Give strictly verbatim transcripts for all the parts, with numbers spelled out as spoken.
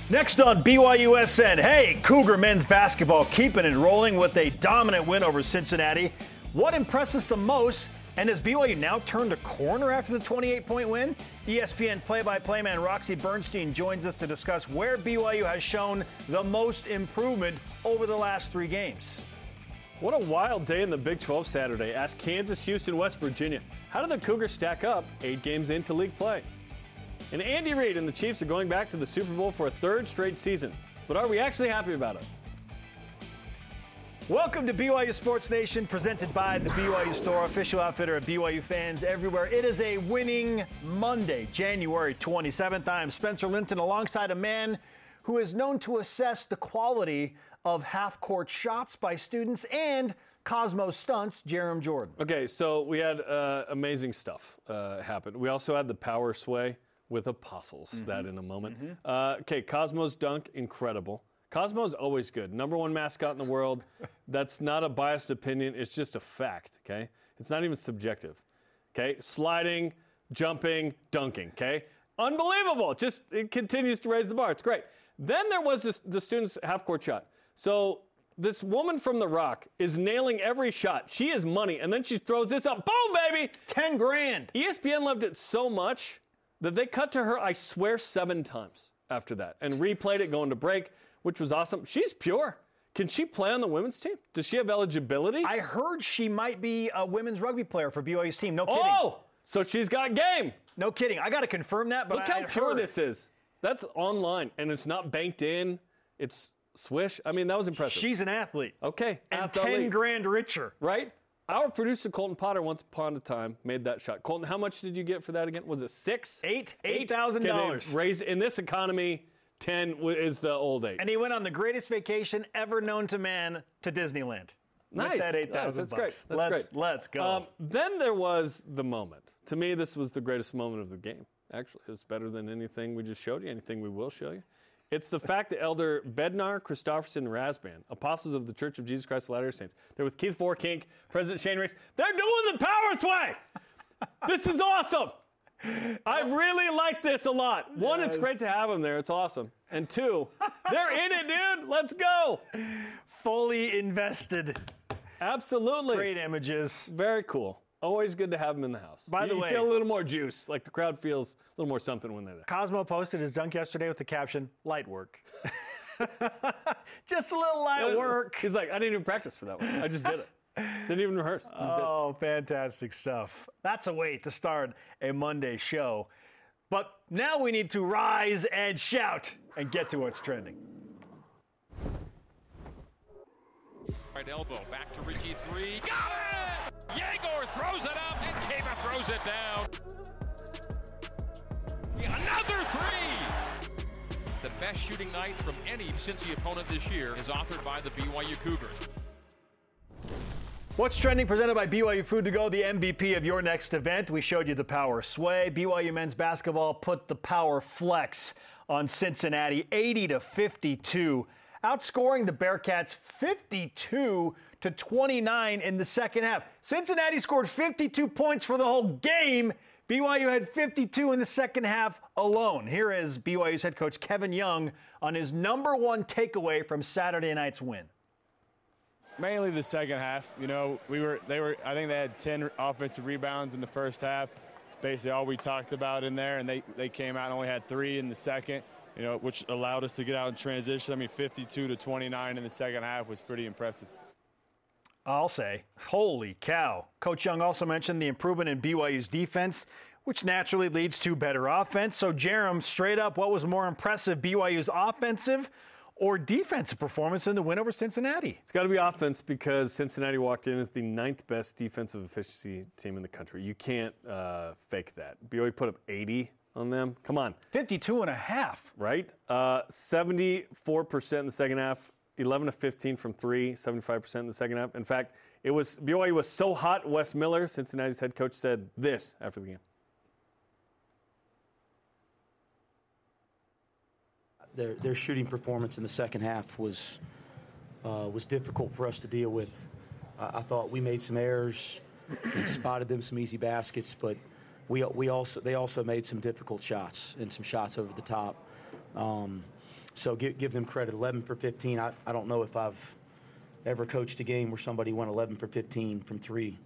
Next on B Y U S N, hey, Cougar men's basketball keeping it rolling with a dominant win over Cincinnati. What impresses the most? And has B Y U now turned a corner after the twenty-eight point win? E S P N play-by-play man Roxy Bernstein joins us to discuss where B Y U has shown the most improvement over the last three games. What a wild day in the Big twelve Saturday. Ask Kansas, Houston, West Virginia. How do the Cougars stack up eight games into league play? And Andy Reid and the Chiefs are going back to the Super Bowl for a third straight season. But are we actually happy about it? Welcome to B Y U Sports Nation, presented by the B Y U Store, official outfitter of B Y U fans everywhere. It is a winning Monday, January twenty-seventh. I am Spencer Linton alongside a man who is known to assess the quality of half-court shots by students and Cosmos stunts, Jarom Jordan. Okay, so we had uh, amazing stuff uh, happen. We also had the power sway with Apostles, mm-hmm. that in a moment. Mm-hmm. Uh, okay, Cosmos dunk, incredible. Cosmo's always good. Number one mascot in the world. That's not a biased opinion. It's just a fact, okay? It's not even subjective, okay? Sliding, jumping, dunking, okay? Unbelievable. Just, it continues to raise the bar. It's great. Then there was this, the student's half-court shot. So this woman from The Rock is nailing every shot. She is money, and then she throws this up. Boom, baby! Ten grand. E S P N loved it so much that they cut to her, I swear, seven times after that and replayed it going to break, which was awesome. She's pure. Can she play on the women's team? Does she have eligibility? I heard she might be a women's rugby player for B Y U's team. No kidding. Oh, so she's got game. No kidding. I got to confirm that, but Look I how I'd pure heard. this is. That's online, and it's not banked in. It's swish. I mean, that was impressive. She's an athlete. Okay. And athlete. ten grand richer. Right? Our producer, Colton Potter, once upon a time, made that shot. Colton, how much did you get for that again? Was it six? Eight. Eight thousand dollars. Raised in this economy, ten is the old eight. And he went on the greatest vacation ever known to man to Disneyland. Nice. With that eight thousand nice. That's great. That's Let, great. Let's go. Um, then there was the moment. To me, this was the greatest moment of the game. Actually, it was better than anything we just showed you, anything we will show you. It's the fact that Elder Bednar, Christofferson, and Rasband, apostles of the Church of Jesus Christ of Latter-day Saints, they're with Keith Forkink, President Shane Race. They're doing the power sway. This is awesome. I really like this a lot. One, yes. It's great to have them there. It's awesome. And two, they're in it, dude. Let's go. Fully invested. Absolutely. Great images. Very cool. Always good to have them in the house. By the you way, feel a little more juice, like the crowd feels a little more something when they're there. Cosmo posted his dunk yesterday with the caption, light work. Just a little light work. He's like, I didn't even practice for that one. I just did it. Didn't even rehearse. Just oh, did. Fantastic stuff. That's a way to start a Monday show. But now we need to rise and shout and get to what's trending. Right elbow, back to Richie, three, got it! Yegor throws it up, and Kaba throws it down. Another three! The best shooting night from any Cincy opponent this year is authored by the B Y U Cougars. What's trending, presented by B Y U Food to Go, the M V P of your next event. We showed you the power sway. B Y U men's basketball put the power flex on Cincinnati, eighty to fifty-two. Outscoring the Bearcats fifty-two to twenty-nine in the second half. Cincinnati scored fifty-two points for the whole game. B Y U had fifty-two in the second half alone. Here is B Y U's head coach Kevin Young on his number one takeaway from Saturday night's win. Mainly the second half. You know, we were they were I think they had ten offensive rebounds in the first half. It's basically all we talked about in there, and they they came out and only had three in the second. You know, which allowed us to get out in transition. I mean, fifty-two to twenty-nine in the second half was pretty impressive. I'll say, holy cow. Coach Young also mentioned the improvement in B Y U's defense, which naturally leads to better offense. So, Jarom, straight up, what was more impressive, B Y U's offensive or defensive performance in the win over Cincinnati? It's got to be offense because Cincinnati walked in as the ninth best defensive efficiency team in the country. You can't uh, fake that. B Y U put up eighty on them. Come on. fifty-two and a half. Right? Uh, seventy-four percent in the second half, eleven to fifteen from three, seventy-five percent in the second half. In fact, it was B Y U was so hot, Wes Miller, Cincinnati's head coach, said this after the game. Their, their shooting performance in the second half was uh, was difficult for us to deal with. Uh, I thought we made some errors and spotted them some easy baskets, but we we also they also made some difficult shots and some shots over the top. Um, so give, give them credit. eleven for fifteen. I, I don't know if I've ever coached a game where somebody went eleven for fifteen from three.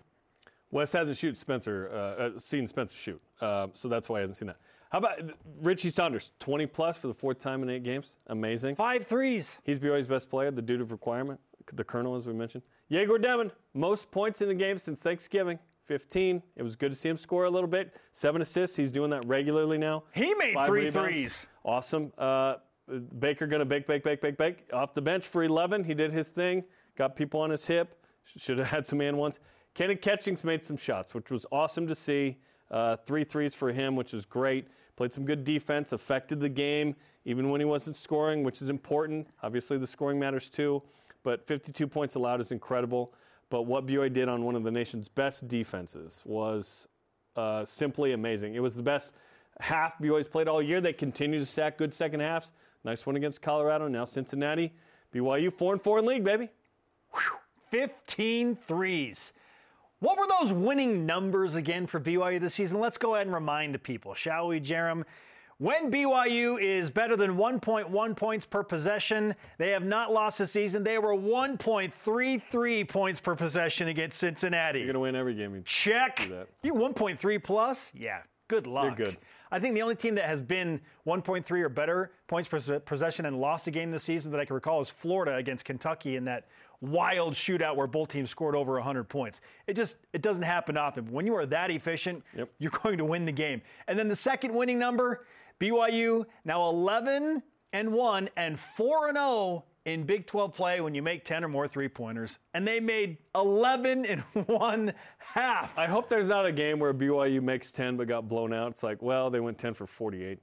Wes hasn't shoot Spencer, uh, uh, seen Spencer shoot, uh, so that's why he hasn't seen that. How about Richie Saunders, twenty plus for the fourth time in eight games? Amazing. Five threes. He's B Y U's best player, the dude of requirement, the colonel, as we mentioned. Yegor Demon, most points in the game since Thanksgiving, fifteen. It was good to see him score a little bit. Seven assists. He's doing that regularly now. He made Five three rebounds. threes. Awesome. Uh, Baker going to bake, bake, bake, bake, bake. Off the bench for eleven. He did his thing. Got people on his hip. Should have had some and ones. Kenny Catchings made some shots, which was awesome to see. Uh, three threes for him, which was great. Played some good defense, affected the game, even when he wasn't scoring, which is important. Obviously, the scoring matters too. But fifty-two points allowed is incredible. But what B Y U did on one of the nation's best defenses was uh, simply amazing. It was the best half B Y U's played all year. They continue to stack good second halves. Nice one against Colorado. Now Cincinnati. B Y U four and four in league, baby. Whew. fifteen threes. What were those winning numbers again for B Y U this season? Let's go ahead and remind the people, shall we, Jerem? When B Y U is better than one point one points per possession, they have not lost this season. They were one point three three points per possession against Cincinnati. You're going to win every game. You Check. do that. You one point three plus? Yeah, good luck. You're good. I think the only team that has been one point three or better points per possession and lost a game this season that I can recall is Florida against Kentucky in that wild shootout where both teams scored over one hundred points. It just it doesn't happen often. When you are that efficient, Yep. you're going to win the game. And then the second winning number, B Y U now eleven and one and four and oh in Big twelve play when you make ten or more three-pointers. And they made eleven in one half. I hope there's not a game where B Y U makes ten but got blown out. It's like, well, they went ten for forty-eight.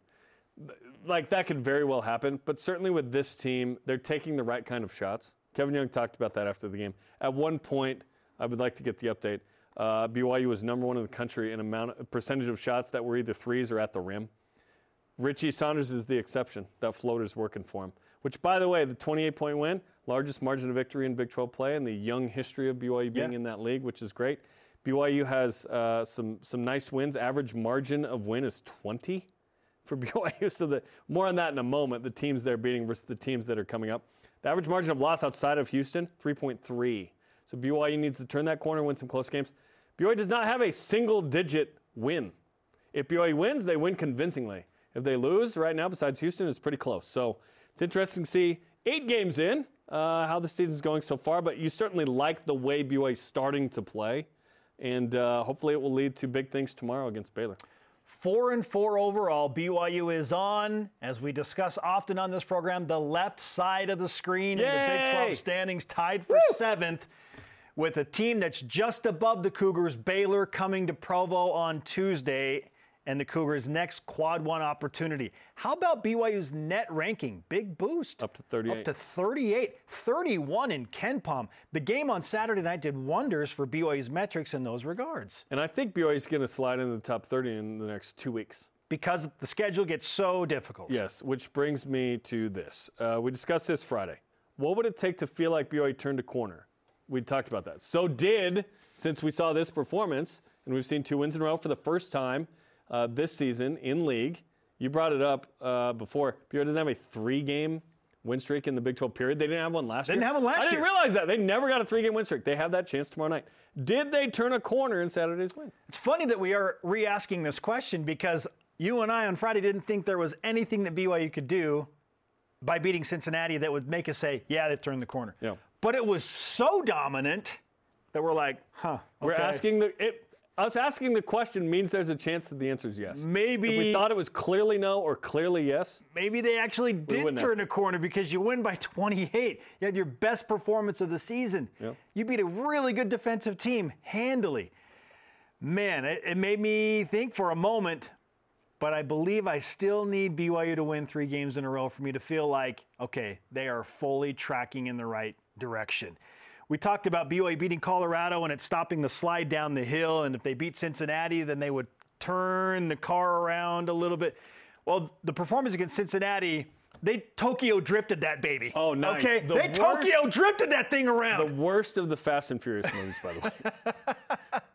Like, that could very well happen. But certainly with this team, they're taking the right kind of shots. Kevin Young talked about that after the game. At one point, I would like to get the update. Uh, B Y U was number one in the country in amount of percentage of shots that were either threes or at the rim. Richie Saunders is the exception. That floater's working for him. Which, by the way, the twenty-eight point win, largest margin of victory in Big twelve play in the young history of B Y U being Yeah. in that league, which is great. B Y U has uh, some some nice wins. Average margin of win is twenty for B Y U. So the, more on that in a moment, the teams they're beating versus the teams that are coming up. The average margin of loss outside of Houston, three point three. So B Y U needs to turn that corner, win some close games. B Y U does not have a single-digit win. If B Y U wins, they win convincingly. If they lose right now, besides Houston, it's pretty close. So it's interesting to see eight games in uh, how the season's going so far, but you certainly like the way B Y U is starting to play, and uh, hopefully it will lead to big things tomorrow against Baylor. Four and four overall. B Y U is on, as we discuss often on this program, the left side of the screen in the Big twelve Yay! standings, tied for seventh, with a team that's just above the Cougars, Baylor, coming to Provo on Tuesday, and the Cougars' next quad one opportunity. How about B Y U's net ranking? Big boost. Up to thirty-eight. Up to thirty-eight. thirty-one in KenPom. The game on Saturday night did wonders for B Y U's metrics in those regards. And I think B Y U is going to slide into the top thirty in the next two weeks. Because the schedule gets so difficult. Yes, which brings me to this. Uh, we discussed this Friday. What would it take to feel like B Y U turned a corner? We talked about that. So did, since we saw this performance, and we've seen two wins in a row for the first time uh, this season in league. You brought it up uh, before. B Y U doesn't have a three-game win streak in the Big twelve period. They didn't have one last Didn't year. have one last I didn't year. realize that. They never got a three-game win streak. They have that chance tomorrow night. Did they turn a corner in Saturday's win? It's funny that we are re-asking this question because you and I on Friday didn't think there was anything that B Y U could do by beating Cincinnati that would make us say, yeah, they've turned the corner. Yeah. But it was so dominant that we're like, huh. Okay. We're asking the it, us asking the question means there's a chance that the answer is yes. Maybe If we thought it was clearly no or clearly yes, maybe they actually did wouldn't turn ask. a corner because you win by twenty-eight. You had your best performance of the season. Yeah. You beat a really good defensive team handily. Man, it, it made me think for a moment, but I believe I still need B Y U to win three games in a row for me to feel like, okay, they are fully tracking in the right direction. We talked about B Y U beating Colorado and it stopping the slide down the hill, and if they beat Cincinnati, then they would turn the car around a little bit. Well, the performance against Cincinnati, they Tokyo drifted that baby. Oh, nice. Okay, The they worst- Tokyo drifted that thing around. the worst of the Fast and Furious movies, by the way.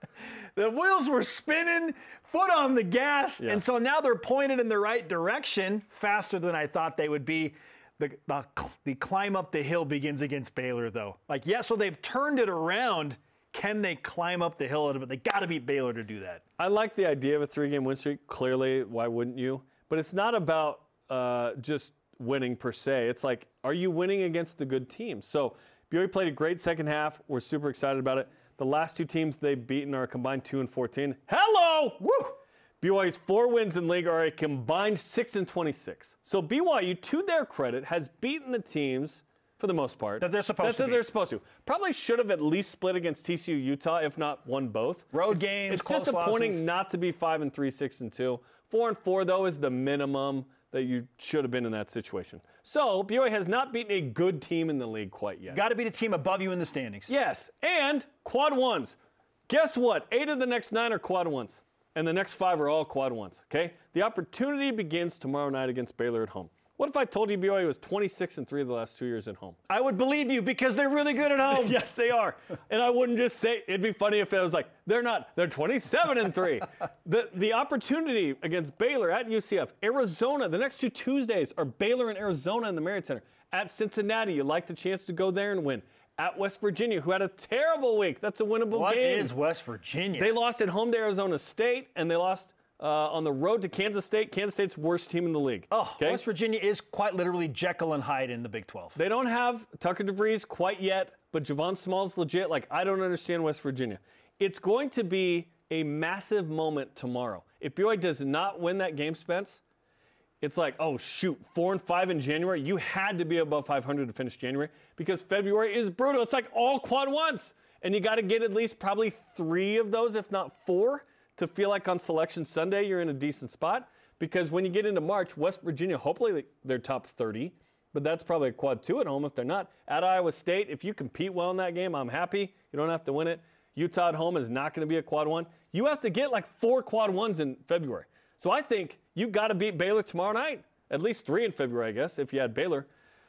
The wheels were spinning, foot on the gas, Yeah. and so now they're pointed in the right direction faster than I thought they would be. The, the, the climb up the hill begins against Baylor, though. Like, yeah, so they've turned it around. Can they climb up the hill a little bit? They got to beat Baylor to do that. I like the idea of a three-game win streak. Clearly, why wouldn't you? But it's not about uh, just winning per se. It's like, are you winning against the good teams? So B Y U played a great second half. We're super excited about it. The last two teams they've beaten are combined two and fourteen. Hello! Woo! B Y U's four wins in league are a combined six and twenty-six. So B Y U, to their credit, has beaten the teams, for the most part, That they're supposed that to they're beat. supposed to. Probably should have at least split against T C U, Utah, if not won both. Road It's- games, It's close disappointing losses. not to be five and three, six and two. Four and four, though, is the minimum that you should have been in that situation. So B Y U has not beaten a good team in the league quite yet. Got to beat a team above you in the standings. Yes, and quad ones. Guess what? Eight of the next nine are quad ones, and the next five are all quad ones. Okay, the opportunity begins tomorrow night against Baylor at home. What if I told you B Y U was twenty-six and three of the last two years at home? I would believe you because they're really good at home. Yes, they are. And I wouldn't just say, it'd be funny if it was like, they're not, they're twenty-seven and three. The the opportunity against Baylor at U C F, Arizona, the next two Tuesdays are Baylor and Arizona in the Marriott Center. At Cincinnati, you like the chance to go there and win. At West Virginia, who had a terrible week. That's a winnable What game. is West Virginia? They lost at home to Arizona State, and they lost uh, on the road to Kansas State. Kansas State's worst team in the league. oh, okay? West Virginia is quite literally Jekyll and Hyde in the Big twelve. They don't have Tucker DeVries quite yet, but Javon Small's legit. Like, I don't understand West Virginia. It's going to be a massive moment tomorrow. If B Y U does not win that game, Spence, it's like, oh, shoot, four and five in January. You had to be above five hundred to finish January because February is brutal. It's like all quad ones. And you got to get at least probably three of those, if not four, to feel like on Selection Sunday you're in a decent spot. Because when you get into March, West Virginia, hopefully they're top thirty, but that's probably a quad two at home if they're not. At Iowa State, if you compete well in that game, I'm happy. You don't have to win it. Utah at home is not going to be a quad one. You have to get like four quad ones in February. So I think you've got to beat Baylor tomorrow night. At least three in February, I guess, if you had Baylor.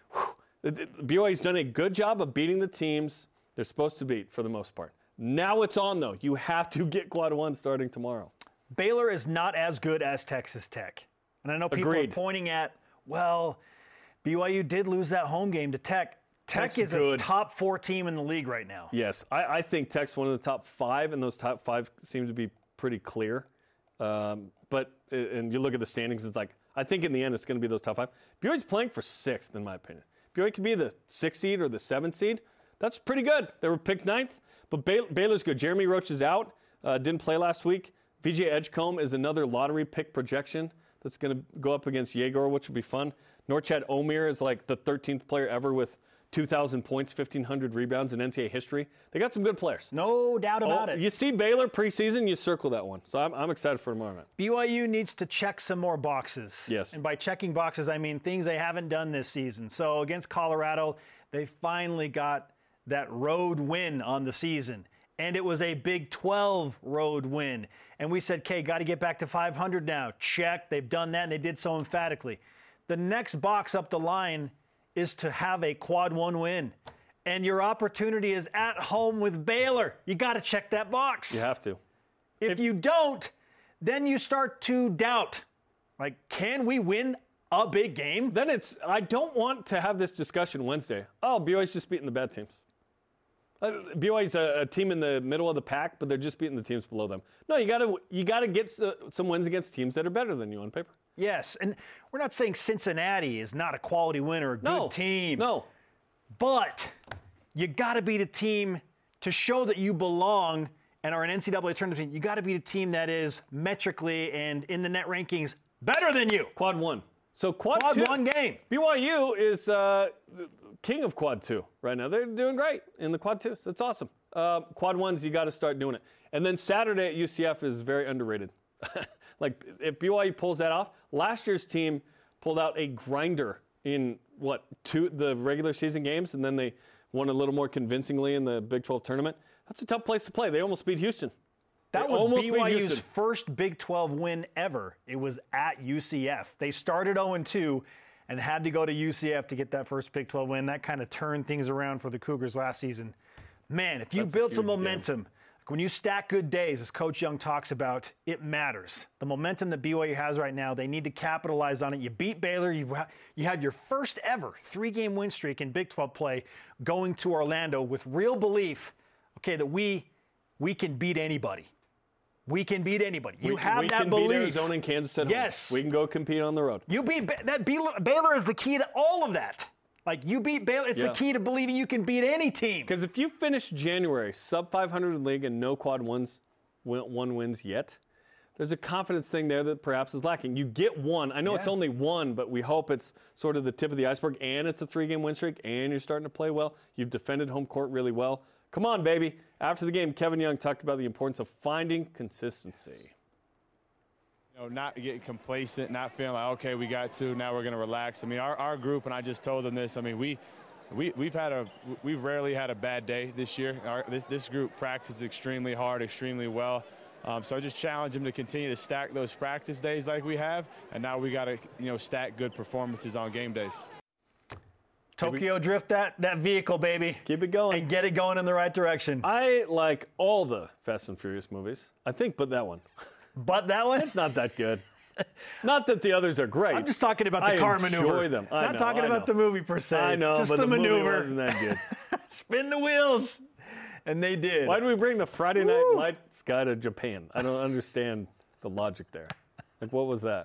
Whew. B Y U's done a good job of beating the teams they're supposed to beat for the most part. Now it's on, though. You have to get quad one starting tomorrow. Baylor is not as good as Texas Tech. And I know people Agreed. are pointing at, well, B Y U did lose that home game to Tech. Tech Tech's is good. a top four team in the league right now. Yes, I, I think Tech's one of the top five, and those top five seem to be pretty clear. Um, but, and you look at the standings, it's like, I think in the end it's going to be those top five. B Y U's playing for sixth, in my opinion. B Y U could be the sixth seed or the seventh seed. That's pretty good. They were picked ninth, but Bay- Baylor's good. Jeremy Roach is out, uh, didn't play last week. V J Edgecombe is another lottery pick projection that's going to go up against Yegor, which will be fun. Norchad Omier is like the thirteenth player ever with two thousand points, fifteen hundred rebounds in N C double A history. They got some good players. No doubt about Oh, it. you see Baylor preseason, you circle that one. So I'm, I'm excited for tomorrow night. B Y U needs to check some more boxes. Yes. And by checking boxes, I mean things they haven't done this season. So against Colorado, they finally got that road win on the season. And it was a Big twelve road win. And we said, okay, got to get back to five hundred now. Check. They've done that, and they did so emphatically. The next box up the line is to have a quad one win. And your opportunity is at home with Baylor. You got to check that box. You have to. If you don't, then you start to doubt. Like, can we win a big game? Then it's, I don't want to have this discussion Wednesday. Oh, B Y U's just beating the bad teams. Uh, B Y U's a, a team in the middle of the pack, but they're just beating the teams below them. No, you got to you got to get s- some wins against teams that are better than you on paper. Yes, and we're not saying Cincinnati is not a quality win or a No good team. No, But you got to beat a team to show that you belong and are an N C double A tournament team. You got to beat a team that is metrically and in the net rankings better than you. quad one. So quad, Quad two, one game. B Y U is uh, king of quad two right now. They're doing great in the quad twos. That's awesome. Uh, quad ones, you got to start doing it. And then Saturday at U C F is very underrated. Like, if B Y U pulls that off, last year's team pulled out a grinder in, what, two the regular season games, and then they won a little more convincingly in the Big twelve tournament. That's a tough place to play. They almost beat Houston. That They was almost B beat Y U's Houston. first Big twelve win ever. It was at U C F. They started oh and two and had to go to U C F to get that first Big twelve win. That kind of turned things around for the Cougars last season. Man, if you That's a build some huge game. momentum When you stack good days, as Coach Young talks about, it matters. The momentum that B Y U has right now, they need to capitalize on it. You beat Baylor. You've, you had your first ever three-game win streak in Big twelve play going to Orlando with real belief, okay, that we we can beat anybody. We can beat anybody. You we, have we that can belief. beat Arizona and Kansas at yes. home. We can go compete on the road. You beat that. Baylor is the key to all of that. Like, you beat Baylor. It's yeah. the key to believing you can beat any team. Because if you finish January sub five hundred in league and no quad ones, one wins yet, there's a confidence thing there that perhaps is lacking. You get one. I know yeah. it's only one, but we hope it's sort of the tip of the iceberg, and it's a three-game win streak, and you're starting to play well. You've defended home court really well. Come on, baby. After the game, Kevin Young talked about the importance of finding consistency. You know, not getting complacent, not feeling like, okay, we got two, now we're going to relax. I mean, our, our group, and I just told them this, I mean, we, we, we've had a, we've rarely had a bad day this year. Our, this, this group practices extremely hard, extremely well. Um, so I just challenge them to continue to stack those practice days like we have, and now we got to, you know, stack good performances on game days. Tokyo Drift that, that vehicle, baby. Keep it going. And get it going in the right direction. I like all the Fast and Furious movies, I think, but that one. But that one? It's not that good. Not that the others are great. I'm just talking about the I car enjoy maneuver. them. I not know, talking I about know. the movie per se. I know, just but the, the maneuver. movie wasn't that good. Spin the wheels. And they did. Why do we bring the Friday Night Woo. Lights guy to Japan? I don't understand the logic there. Like, what was that?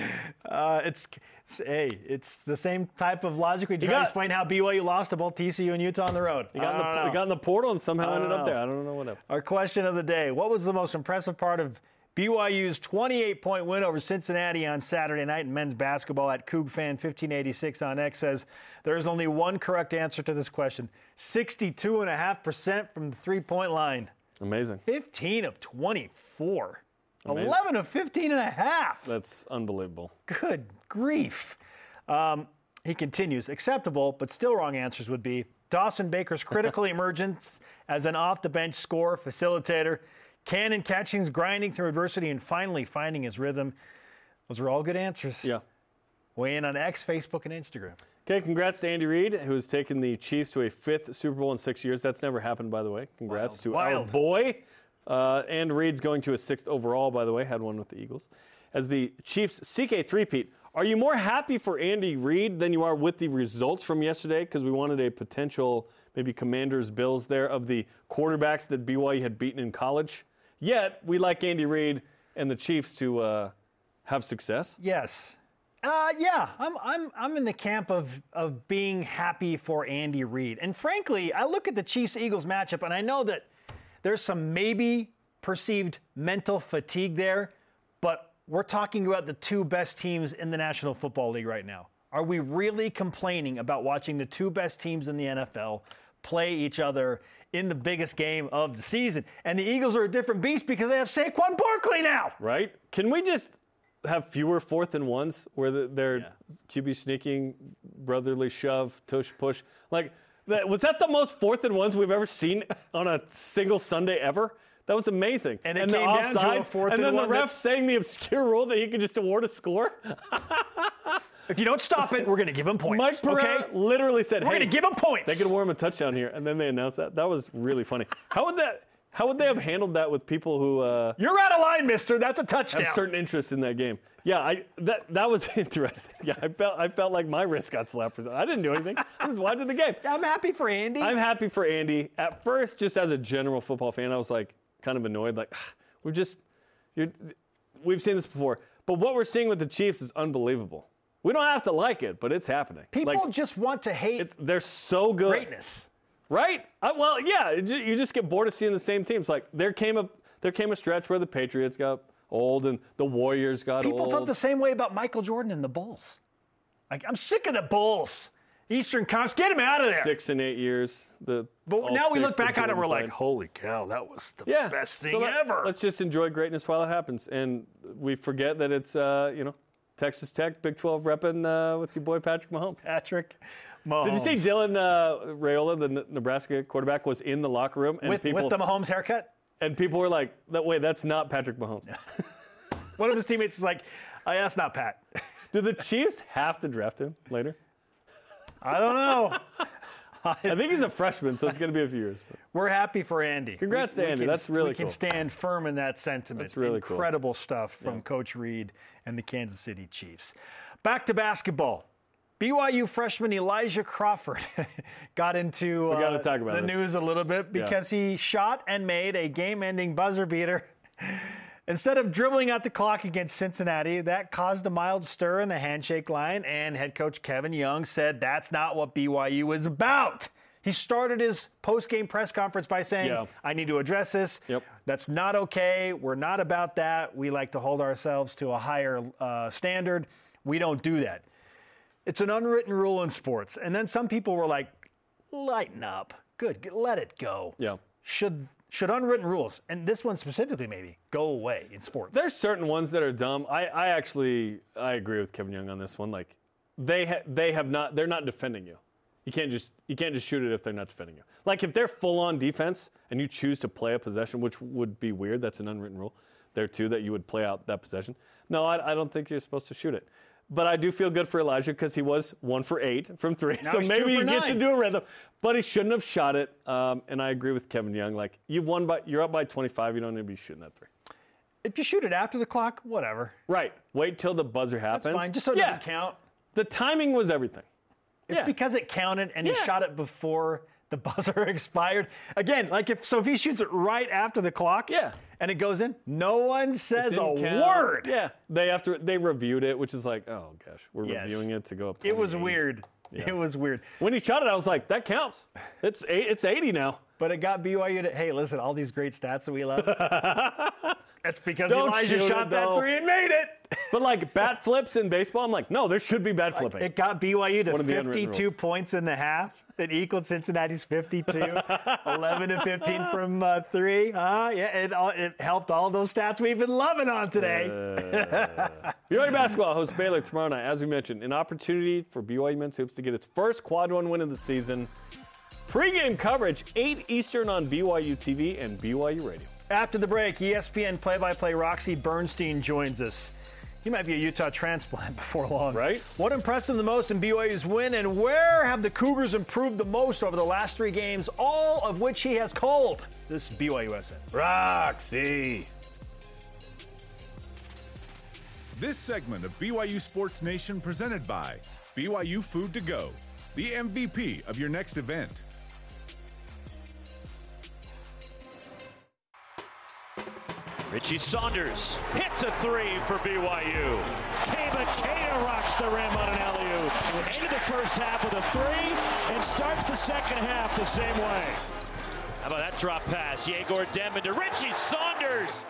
Uh, it's, it's hey, it's the same type of logic. We try got, to explain how B Y U lost to both T C U and Utah on the road. He got, in the, he got in the portal and somehow ended know. up there. I don't know what happened. Our question of the day: what was the most impressive part of B Y U's twenty-eight point win over Cincinnati on Saturday night in men's basketball? At CougFan fifteen eighty-six on X says there is only one correct answer to this question: sixty-two point five percent from the three-point line. Amazing. fifteen of twenty-four. Amazing. eleven of fifteen and a half. That's unbelievable. Good grief. Um, he continues, acceptable, but still wrong answers would be Dawson Baker's critical emergence as an off-the-bench scorer, facilitator, Cannon Catchings grinding through adversity, and finally finding his rhythm. Those are all good answers. Yeah. Weigh in on X, Facebook, and Instagram. Okay, congrats to Andy Reid, who has taken the Chiefs to a fifth Super Bowl in six years. That's never happened, by the way. Congrats Wild, to wild. our boy. Uh, and Reid's going to a sixth overall, by the way. Had one with the Eagles. As the Chiefs seek a three-peat, are you more happy for Andy Reid than you are with the results from yesterday? Because we wanted a potential maybe Commanders Bills there of the quarterbacks that B Y U had beaten in college. Yet, we like Andy Reid and the Chiefs to uh, have success. Yes. Uh, yeah, I'm, I'm, I'm in the camp of, of being happy for Andy Reid. And frankly, I look at the Chiefs-Eagles matchup, and I know that there's some maybe perceived mental fatigue there, but we're talking about the two best teams in the National Football League right now. Are we really complaining about watching the two best teams in the N F L play each other in the biggest game of the season? And the Eagles are a different beast because they have Saquon Barkley now. Right? Can we just have fewer fourth and ones where they're Yeah. Q B sneaking, brotherly shove, tush push? Like, that, was that the most fourth and ones we've ever seen on a single Sunday ever? That was amazing. And it the came down to a offsides, fourth and and then the one ref that- saying the obscure rule that he could just award a score. If you don't stop it, we're going to give him points. Mike Pereira okay? literally said, We're hey, going to give him points. they could award him a touchdown here, and then they announced that. That was really funny. How would that? How would they have handled that with people who uh, You're out of line, mister. That's a touchdown. have certain interest in that game? Yeah, I that that was interesting. Yeah, I felt I felt like my wrist got slapped for something. I didn't do anything. I was watching the game. I'm happy for Andy. I'm happy for Andy. At first, just as a general football fan, I was like kind of annoyed. Like, we're just, you're, we've seen this before. But what we're seeing with the Chiefs is unbelievable. We don't have to like it, but it's happening. People like, just want to hate it's, they're so good. greatness. Right? I, well, yeah. It, ju- you just get bored of seeing the same teams. Like there came a there came a stretch where the Patriots got old and the Warriors got People old. felt the same way about Michael Jordan and the Bulls. Like, I'm sick of the Bulls. Eastern Conference, get him out of there. Six and eight years. The But all now we six look back that on it, we're Jordan like, played. holy cow, that was the yeah, best thing so let, ever. Let's just enjoy greatness while it happens, and we forget that it's uh, you know Texas Tech, Big twelve repping uh, with your boy Patrick Mahomes. Patrick Mahomes. Did you see Dylan uh, Raiola, the N- Nebraska quarterback, was in the locker room, and with, people with the Mahomes haircut? and people were like, "That wait, that's not Patrick Mahomes." One of his teammates is like, oh, yeah, that's not Pat. Do the Chiefs have to draft him later? I don't know. I think he's a freshman, so it's going to be a few years. But. We're happy for Andy. Congrats we, to Andy. We can, That's really we cool. We can stand firm in that sentiment. That's really Incredible cool. stuff from yeah. Coach Reed and the Kansas City Chiefs. Back to basketball. B Y U freshman Elijah Crawford got into uh, talk about the this. news a little bit because yeah. he shot and made a game-ending buzzer beater. Instead of dribbling out the clock against Cincinnati, that caused a mild stir in the handshake line, and head coach Kevin Young said that's not what B Y U is about. He started his post-game press conference by saying, yeah. I need to address this. Yep. That's not okay. We're not about that. We like to hold ourselves to a higher uh, standard. We don't do that. It's an unwritten rule in sports. And then some people were like, lighten up. Good. Let it go. Yeah. Should should unwritten rules, and this one specifically maybe, go away in sports? There's certain ones that are dumb. I, I actually I agree with Kevin Young on this one. Like they ha- they have not they're not defending you. You can't just you can't just shoot it if they're not defending you. Like if they're full on defense and you choose to play a possession, which would be weird. That's an unwritten rule there too, that you would play out that possession. No, I, I don't think you're supposed to shoot it. But I do feel good for Elijah because he was one for eight from three. Now so maybe he nine. gets into a rhythm. But he shouldn't have shot it. Um, and I agree with Kevin Young. Like you've won by you're up by twenty-five. You don't need to be shooting that three. If you shoot it after the clock, whatever. Right. Wait till the buzzer happens. That's fine. Just so it yeah. doesn't count. The timing was everything. It's yeah. because it counted and yeah. he shot it before the buzzer expired. Again, like if so if he shoots it right after the clock yeah. and it goes in, no one says a count. word. Yeah. They after they reviewed it, which is like, oh gosh, we're yes. reviewing it to go up. It was weird. Yeah. It was weird. When he shot it, I was like, that counts. It's eight, it's eighty now. But it got B Y U to, hey, listen, all these great stats that we love. That's because Don't Elijah shot it, that though. three and made it. But like bat flips in baseball, I'm like, no, there should be bat flipping. It got B Y U to fifty-two rules. points in the half. It equaled Cincinnati's fifty-two. eleven and fifteen from uh, three. Uh, yeah, it, all, it helped all those stats we've been loving on today. Uh, B Y U basketball hosts Baylor tomorrow night. As we mentioned, an opportunity for B Y U men's hoops to get its first quad one win of the season. Pre-game coverage, eight Eastern on B Y U T V and B Y U Radio. After the break, E S P N play-by-play Roxy Bernstein joins us. He might be a Utah transplant before long. Right? What impressed him the most in B Y U's win, and where have the Cougars improved the most over the last three games, all of which he has called? This is B Y U S N. Roxy. This segment of B Y U Sports Nation presented by B Y U Food to Go, the M V P of your next event. Richie Saunders hits a three for B Y U. Kaba Keita rocks the rim on an alley-oop. Into the first half with a three and starts the second half the same way. How about that drop pass? Yegor Demmin to Richie Saunders.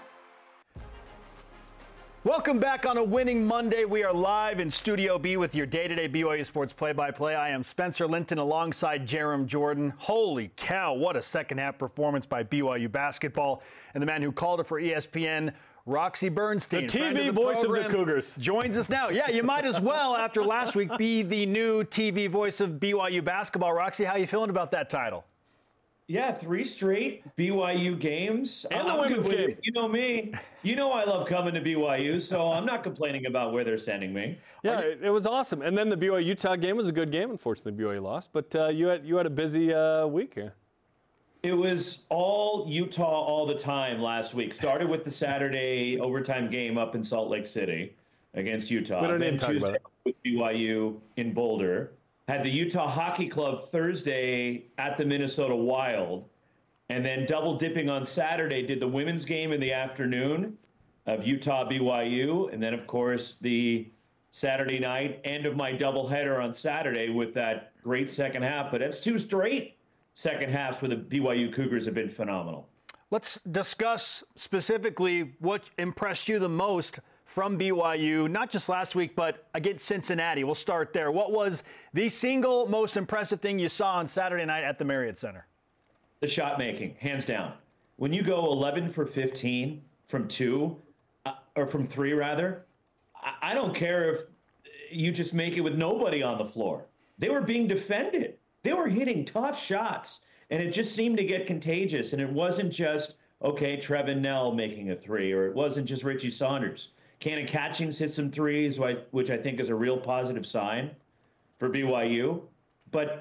Welcome back on a winning Monday. We are live in Studio B with your day-to-day B Y U Sports play-by-play. I am Spencer Linton alongside Jerem Jordan. Holy cow, what a second-half performance by B Y U basketball. And the man who called it for E S P N, Roxy Bernstein. The T V of the voice of the Cougars. Joins us now. Yeah, you might as well, after last week, be the new T V voice of B Y U basketball. Roxy, how are you feeling about that title? Yeah, three straight B Y U games. And the I'm women's good with game. it. You know me. You know I love coming to B Y U, so I'm not complaining about where they're sending me. Yeah, it, it was awesome. And then the B Y U-Utah game was a good game. Unfortunately, B Y U lost. But uh, you had you had a busy uh, week here. It was all Utah all the time last week. Started with the Saturday overtime game up in Salt Lake City against Utah. We don't then need to talk Tuesday about it. with B Y U in Boulder. Had the Utah Hockey Club Thursday at the Minnesota Wild. And then double dipping on Saturday, did the women's game in the afternoon of Utah B Y U. And then, of course, the Saturday night end of my doubleheader on Saturday with that great second half. But that's two straight second halves where the B Y U Cougars have been phenomenal. Let's discuss specifically what impressed you the most from B Y U, not just last week, but against Cincinnati. We'll start there. What was the single most impressive thing you saw on Saturday night at the Marriott Center? The shot making, hands down. When you go eleven for fifteen from two, uh, or from three rather, I, I don't care if you just make it with nobody on the floor. They were being defended. They were hitting tough shots, and it just seemed to get contagious. And it wasn't just, okay, Trevin Nell making a three, or it wasn't just Richie Saunders. Cannon Catchings hit some threes, which I think is a real positive sign for B Y U. But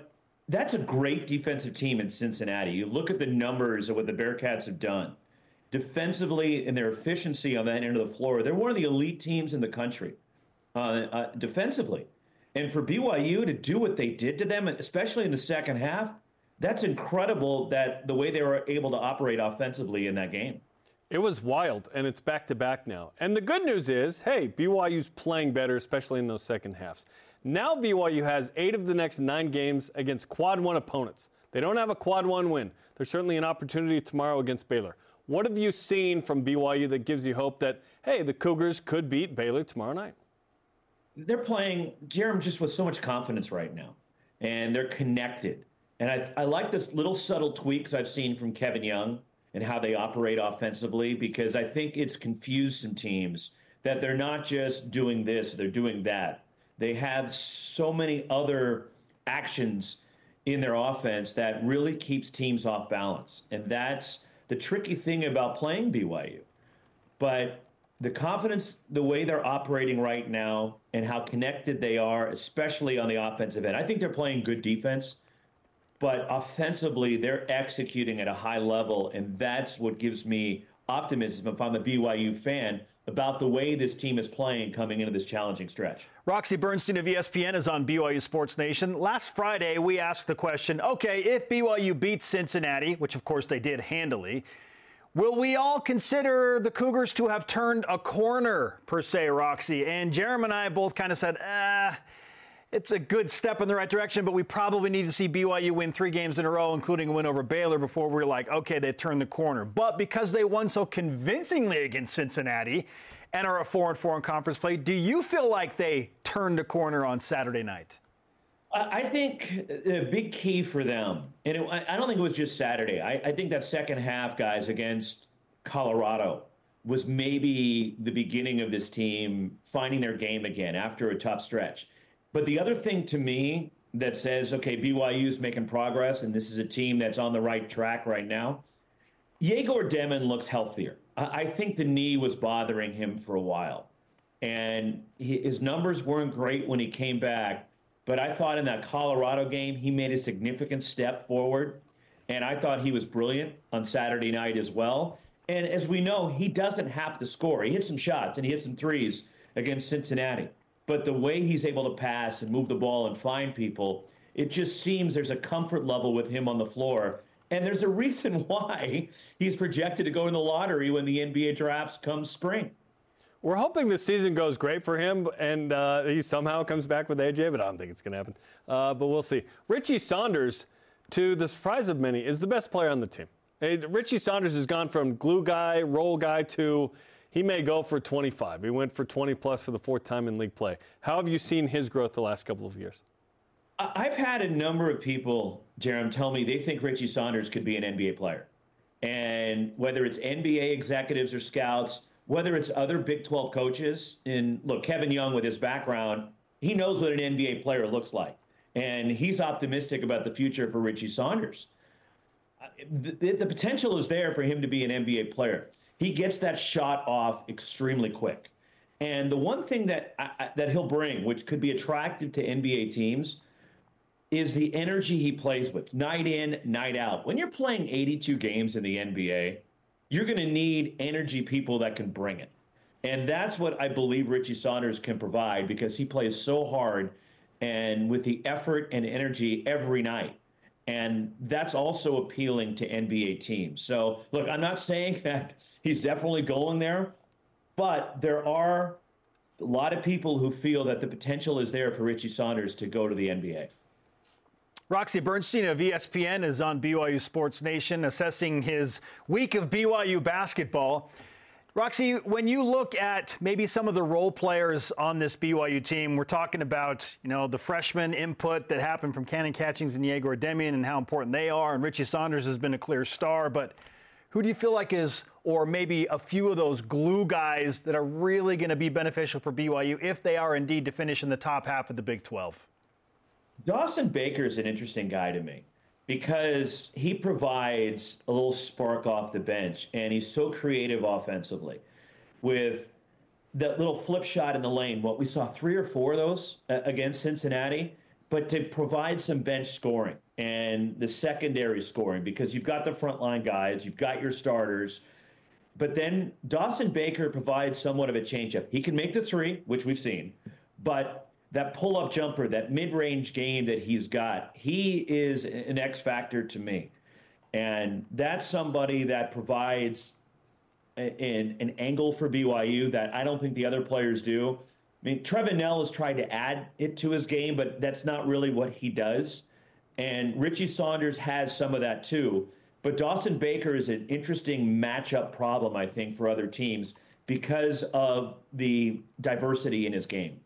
that's a great defensive team in Cincinnati. You look at the numbers of what the Bearcats have done. Defensively and their efficiency on that end of the floor, they're one of the elite teams in the country uh, uh, defensively. And for B Y U to do what they did to them, especially in the second half, that's incredible that the way they were able to operate offensively in that game. It was wild, and it's back-to-back now. And the good news is, hey, B Y U's playing better, especially in those second halves. Now B Y U has eight of the next nine games against quad one opponents. They don't have a quad one win. There's certainly an opportunity tomorrow against Baylor. What have you seen from B Y U that gives you hope that, hey, the Cougars could beat Baylor tomorrow night? They're playing, Jerem, just with so much confidence right now, and they're connected. And I, I like this little subtle tweaks I've seen from Kevin Young and how they operate offensively, because I think it's confused some teams that they're not just doing this, they're doing that. They have so many other actions in their offense that really keeps teams off balance. And that's the tricky thing about playing B Y U. But the confidence, the way they're operating right now and how connected they are, especially on the offensive end, I think they're playing good defense. But offensively, they're executing at a high level, and that's what gives me optimism if I'm a B Y U fan about the way this team is playing coming into this challenging stretch. Roxy Bernstein of E S P N is on B Y U Sports Nation. Last Friday, we asked the question, okay, if B Y U beats Cincinnati, which of course they did handily, will we all consider the Cougars to have turned a corner, per se, Roxy? And Jeremy and I both kind of said, ah, it's a good step in the right direction, but we probably need to see B Y U win three games in a row, including a win over Baylor, before we're like, okay, they turned the corner. But because they won so convincingly against Cincinnati and are a four and four in conference play, do you feel like they turned a corner on Saturday night? I think a big key for them, and it, I don't think it was just Saturday. I, I think that second half, guys, against Colorado was maybe the beginning of this team finding their game again after a tough stretch. But the other thing to me that says, okay, B Y U is making progress, and this is a team that's on the right track right now, Yegor Demon looks healthier. I, I think the knee was bothering him for a while. And he, his numbers weren't great when he came back. But I thought in that Colorado game, he made a significant step forward. And I thought he was brilliant on Saturday night as well. And as we know, he doesn't have to score. He hit some shots and he hit some threes against Cincinnati. But the way he's able to pass and move the ball and find people, it just seems there's a comfort level with him on the floor. And there's a reason why he's projected to go in the lottery when the N B A drafts come spring. We're hoping this season goes great for him and uh, he somehow comes back with A J, but I don't think it's going to happen. Uh, but we'll see. Richie Saunders, to the surprise of many, is the best player on the team. Hey, Richie Saunders has gone from glue guy, roll guy to he may go for twenty-five. He went for twenty plus for the fourth time in league play. How have you seen his growth the last couple of years? I've had a number of people, Jerem, tell me they think Richie Saunders could be an N B A player. And whether it's N B A executives or scouts, whether it's other Big twelve coaches, and look, Kevin Young with his background, he knows what an N B A player looks like. And he's optimistic about the future for Richie Saunders. The, the, the potential is there for him to be an N B A player. He gets that shot off extremely quick. And the one thing that I, that he'll bring, which could be attractive to N B A teams, is the energy he plays with, night in, night out. When you're playing eighty-two games in the N B A, you're going to need energy people that can bring it. And that's what I believe Richie Saunders can provide, because he plays so hard and with the effort and energy every night. And that's also appealing to N B A teams. So, look, I'm not saying that he's definitely going there, but there are a lot of people who feel that the potential is there for Richie Saunders to go to the N B A. Roxy Bernstein of E S P N is on B Y U Sports Nation assessing his week of B Y U basketball. Roxy, when you look at maybe some of the role players on this B Y U team, we're talking about, you know, the freshman input that happened from Cannon Catchings and Yegor Demian and how important they are, and Richie Saunders has been a clear star, but who do you feel like is, or maybe a few of those glue guys that are really going to be beneficial for B Y U if they are indeed to finish in the top half of the Big twelve? Dawson Baker is an interesting guy to me because he provides a little spark off the bench, and he's so creative offensively with that little flip shot in the lane. What we saw three or four of those uh, against Cincinnati. but to provide some bench scoring and the secondary scoring, because you've got the frontline guys, you've got your starters. But then Dawson Baker provides somewhat of a changeup. He can make the three, which we've seen, but that pull-up jumper, that mid-range game that he's got, he is an X factor to me. And that's somebody that provides an, an angle for B Y U that I don't think the other players do. I mean, Trevin Knell has tried to add it to his game, but that's not really what he does. And Richie Saunders has some of that too. But Dawson Baker is an interesting matchup problem, I think, for other teams because of the diversity in his game.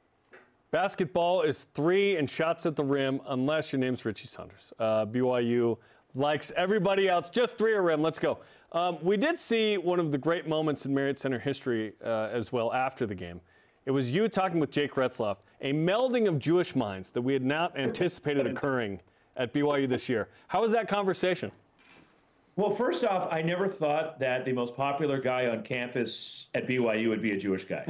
Basketball is three and shots at the rim, unless your name's Richie Saunders. Uh, B Y U likes everybody else, just three at rim. Let's go. Um, we did see one of the great moments in Marriott Center history uh, as well after the game. It was you talking with Jake Retzloff, a melding of Jewish minds that we had not anticipated occurring at B Y U this year. How was that conversation? Well, first off, I never thought that the most popular guy on campus at B Y U would be a Jewish guy.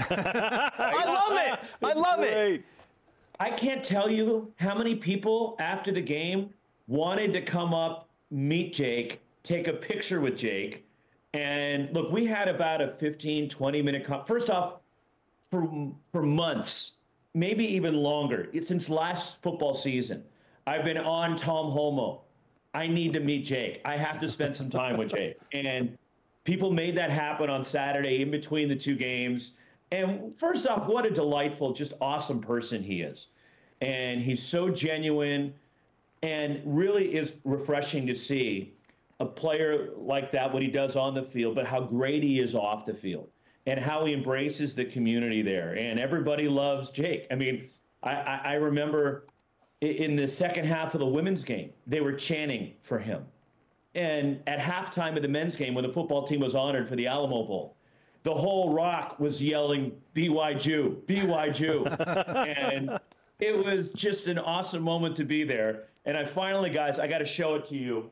I love it. I love great. it. I can't tell you how many people after the game wanted to come up, meet Jake, take a picture with Jake. And look, we had about a fifteen, twenty minute con- First off, for, for months, maybe even longer, since last football season, I've been on Tom Holmoe. I need to meet Jake. I have to spend some time with Jake. And people made that happen on Saturday in between the two games. And first off, what a delightful, just awesome person he is. And he's so genuine and really is refreshing to see a player like that, what he does on the field, but how great he is off the field and how he embraces the community there. And everybody loves Jake. I mean, I, I, I remember in the second half of the women's game, they were chanting for him. And at halftime of the men's game, when the football team was honored for the Alamo Bowl, the whole rock was yelling, B Y Jew, B Y Jew. And it was just an awesome moment to be there. And I finally, guys, I got to show it to you.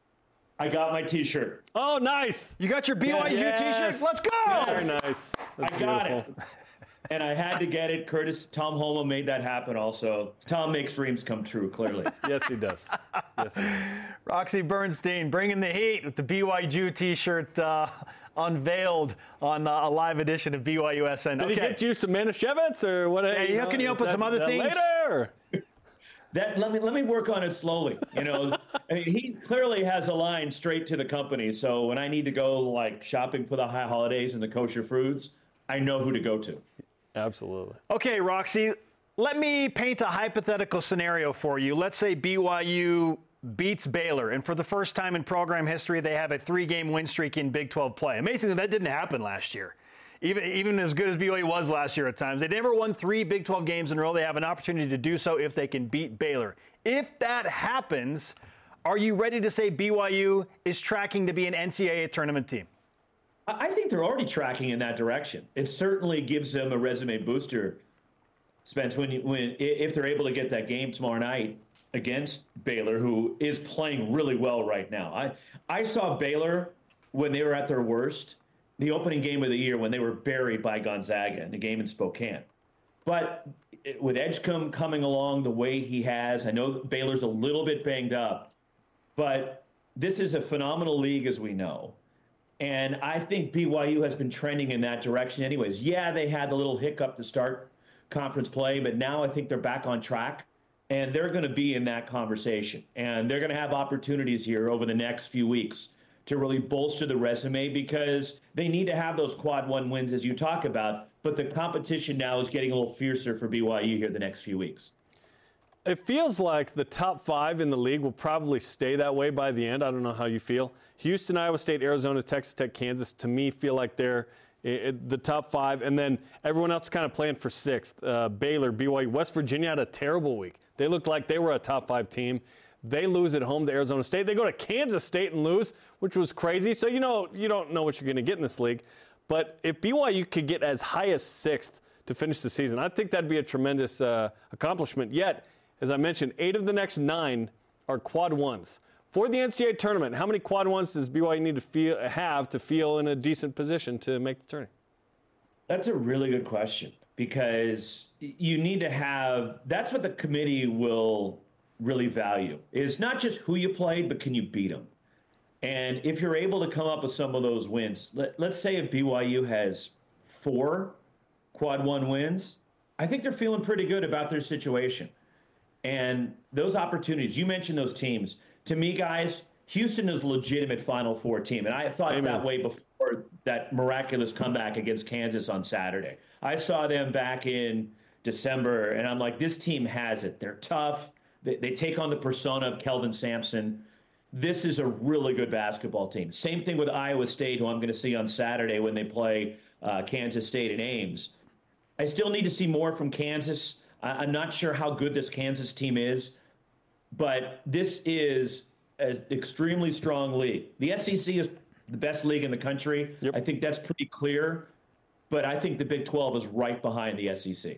I got my T-shirt. Oh, nice. You got your B Y U Yes. T-shirt? Let's go. Very nice. That's I got beautiful. it. And I had to get it. Curtis, Tom Holmoe made that happen also. Tom makes dreams come true, clearly. Yes, he does. Yes, he does. Roxy Bernstein bringing the heat with the B Y U T-shirt uh, unveiled on uh, a live edition of B Y U S N. Did okay. he get you some Manischewitz or what? Hey, how can you help with some other things? Later. That let me let me work on it slowly. You know, I mean, he clearly has a line straight to the company. So when I need to go like shopping for the high holidays and the kosher foods, I know who to go to. Absolutely. Okay, Roxy, let me paint a hypothetical scenario for you. Let's say B Y U beats Baylor, and for the first time in program history, they have a three-game win streak in Big twelve play. Amazingly, that didn't happen last year. Even, even as good as B Y U was last year at times. They never won three Big twelve games in a row. They have an opportunity to do so if they can beat Baylor. If that happens, are you ready to say B Y U is tracking to be an N C double A tournament team? I think they're already tracking in that direction. It certainly gives them a resume booster, Spence, when, you, when if they're able to get that game tomorrow night against Baylor, who is playing really well right now. I, I saw Baylor when they were at their worst, the opening game of the year when they were buried by Gonzaga in the game in Spokane. But with Edgecombe coming along the way he has, I know Baylor's a little bit banged up, but this is a phenomenal league as we know. And I think B Y U has been trending in that direction anyways. Yeah, they had the little hiccup to start conference play, but now I think they're back on track, and they're going to be in that conversation. And they're going to have opportunities here over the next few weeks to really bolster the resume because they need to have those quad one wins as you talk about, but the competition now is getting a little fiercer for B Y U here the next few weeks. It feels like the top five in the league will probably stay that way by the end. I don't know how you feel. Houston, Iowa State, Arizona, Texas Tech, Kansas, to me, feel like they're it, the top five. And then everyone else kind of playing for sixth. Uh, Baylor, B Y U, West Virginia had a terrible week. They looked like they were a top five team. They lose at home to Arizona State. They go to Kansas State and lose, which was crazy. So, you know, you don't know what you're going to get in this league. But if B Y U could get as high as sixth to finish the season, I think that'd be a tremendous uh, accomplishment. Yet, as I mentioned, eight of the next nine are quad ones. For the N C double A tournament, how many quad ones does B Y U need to feel, have to feel in a decent position to make the tournament? That's a really good question. because you need to have, that's what the committee will really value, is not just who you played, but can you beat them? And if you're able to come up with some of those wins, let, let's say if B Y U has four quad one wins, I think they're feeling pretty good about their situation. And those opportunities, you mentioned those teams. To me, guys, Houston is a legitimate Final Four team. And I thought Amen. that way before that miraculous comeback against Kansas on Saturday. I saw them back in December, and I'm like, this team has it. They're tough. They, they take on the persona of Kelvin Sampson. This is a really good basketball team. Same thing with Iowa State, who I'm going to see on Saturday when they play uh, Kansas State in Ames. I still need to see more from Kansas. I, I'm not sure how good this Kansas team is, but this is an extremely strong league. The S E C is the best league in the country. Yep. I think that's pretty clear, but I think the Big twelve is right behind the S E C.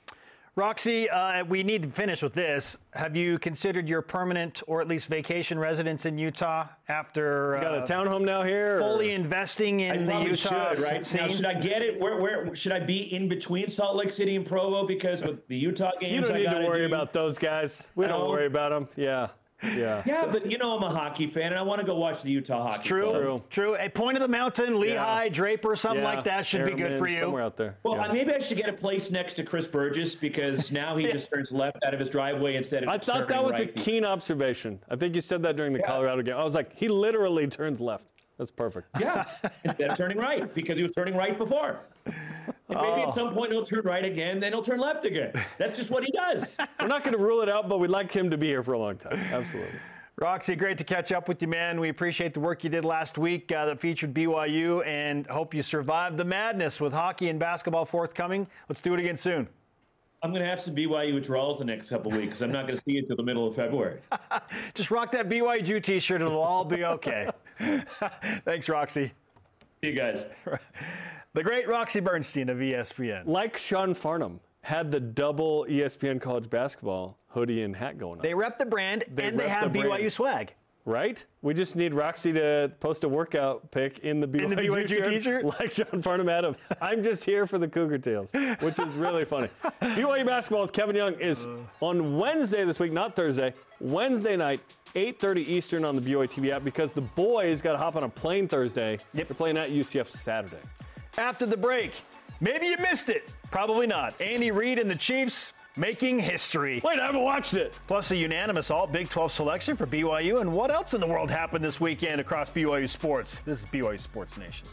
Roxy, uh, we need to finish with this. Have you considered your permanent or at least vacation residence in Utah after You got uh, a townhome now here? fully or? investing in I the probably Utah should, right? scene? Now, should I get it? Where, where should I be in between Salt Lake City and Provo? Because with the Utah games, You don't I need gotta to worry do, about those guys. We I don't know. worry about them. Yeah. Yeah. Yeah, but you know I'm a hockey fan, and I want to go watch the Utah hockey. True, Club. True. true. A Point of the Mountain, Lehigh, Yeah. Draper, something Yeah. like that should be good Airman, for you. Somewhere out there. Well, Yeah. uh, maybe I should get a place next to Chris Burgess because now he just turns left out of his driveway instead of I thought that turning was right. a keen observation. I think you said that during the Yeah. Colorado game. I was like, he literally turns left. That's perfect. Yeah, instead of turning right because he was turning right before. And maybe Oh. at some point he'll turn right again, then he'll turn left again. That's just what he does. We're not going to rule it out, but we'd like him to be here for a long time. Absolutely. Roxy, great to catch up with you, man. We appreciate the work you did last week uh, that featured B Y U, and hope you survived the madness with hockey and basketball forthcoming. Let's do it again soon. I'm going to have some B Y U withdrawals the next couple of weeks. I'm not going to see you until the middle of February. Just rock that B Y U t-shirt. It'll all be okay. Thanks, Roxy. See you guys. The great Roxy Bernstein of E S P N. Like Sean Farnham had the double E S P N college basketball hoodie and hat going on. They rep the brand, They and they rep have the B Y U brand. swag. Right? We just need Roxy to post a workout pic in the B Y U, In the B Y U shirt, t-shirt? like Sean Farnham had him. I'm just here for the Cougar Tales, which is really funny. B Y U basketball with Kevin Young is on Wednesday this week, not Thursday. Wednesday night, eight thirty Eastern on the B Y U T V app because the boys got to hop on a plane Thursday. Yep. They're playing at U C F Saturday. After the break, maybe you missed it. Probably not. Andy Reid and the Chiefs making history. Wait, I haven't watched it. Plus a unanimous all Big twelve selection for B Y U. And what else in the world happened this weekend across B Y U sports? This is B Y U Sports Nation.